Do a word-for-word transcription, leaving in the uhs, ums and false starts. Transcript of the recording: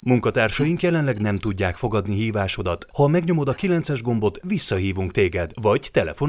Munkatársaink jelenleg nem tudják fogadni hívásodat. Ha megnyomod a kilences gombot, visszahívunk téged, vagy telefon